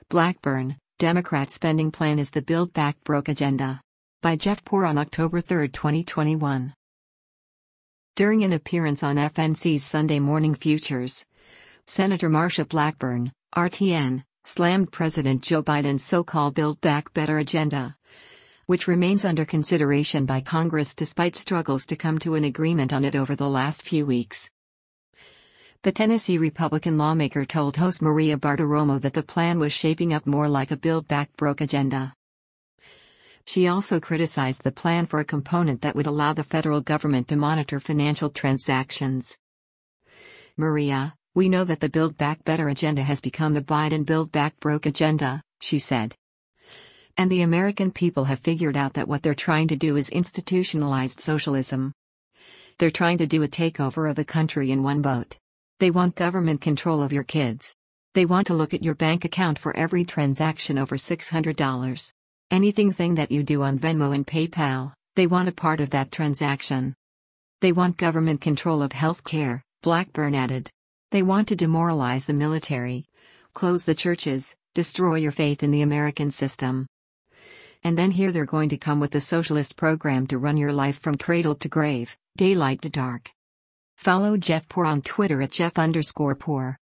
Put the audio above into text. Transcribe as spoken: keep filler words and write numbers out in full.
Blackburn, Democrat spending plan is the Build Back Broke agenda. By Jeff Poor on October third, twenty twenty-one. During an appearance on F N C's Sunday Morning Futures, Senator Marsha Blackburn, R T N, slammed President Joe Biden's so-called Build Back Better agenda, which remains under consideration by Congress despite struggles to come to an agreement on it over the last few weeks. The Tennessee Republican lawmaker told host Maria Bartiromo that the plan was shaping up more like a Build Back Broke agenda. She also criticized the plan for a component that would allow the federal government to monitor financial transactions. Maria, we know that the Build Back Better agenda has become the Biden Build Back Broke agenda, she said. And the American people have figured out that what they're trying to do is institutionalized socialism. They're trying to do a takeover of the country in one vote. They want government control of your kids. They want to look at your bank account for every transaction over six hundred dollars. Anything thing that you do on Venmo and PayPal, they want a part of that transaction. They want government control of health care, Blackburn added. They want to demoralize the military, close the churches, destroy your faith in the American system. And then here they're going to come with the socialist program to run your life from cradle to grave, daylight to dark. Follow Jeff Poor on Twitter at Jeff underscore Poor.